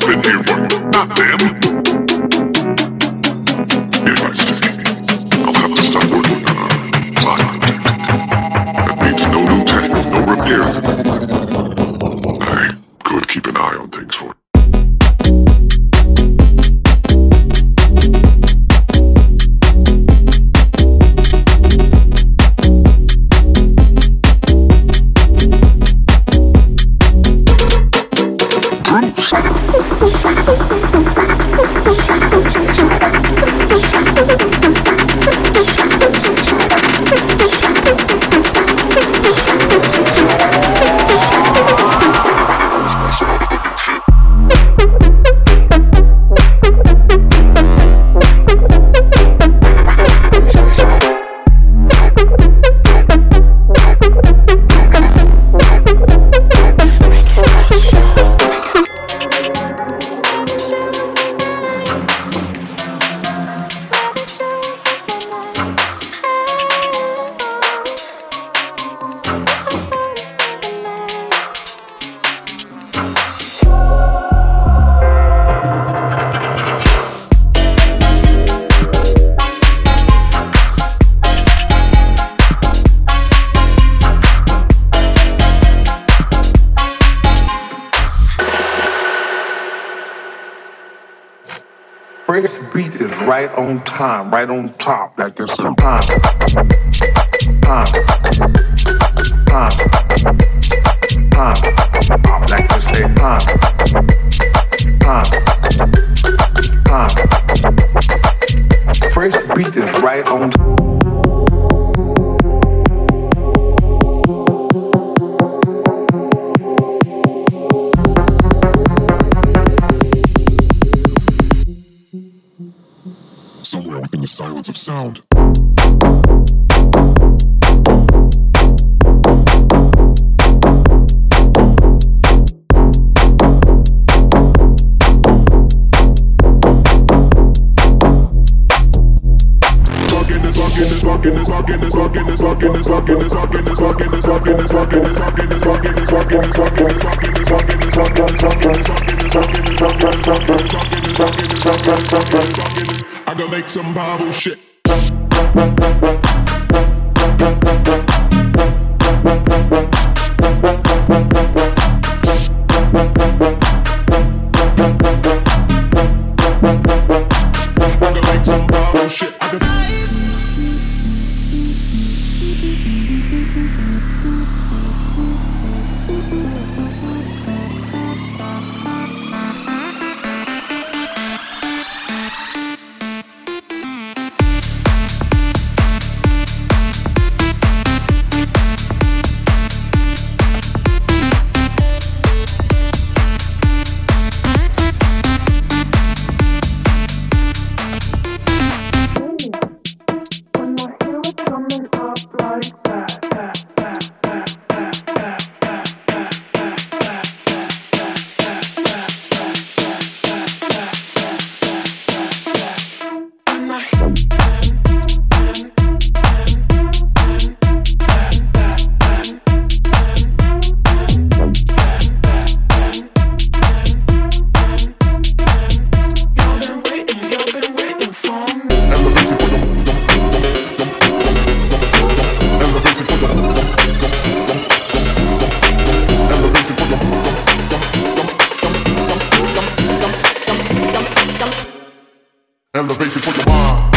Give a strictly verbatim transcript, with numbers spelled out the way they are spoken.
been here for you, not them. If I stay, I'll have to stop working on a clock. That means no new tech, no repairs. I could keep an eye on things for you. This beat is right on time, right on top, like it's a time, time, time, time, like you say time, time, time. First beat is right on time. Somewhere within the silence of sound. I gotta make some Bible shit. I gotta make some Bible shit. I gotta elevation for your mind.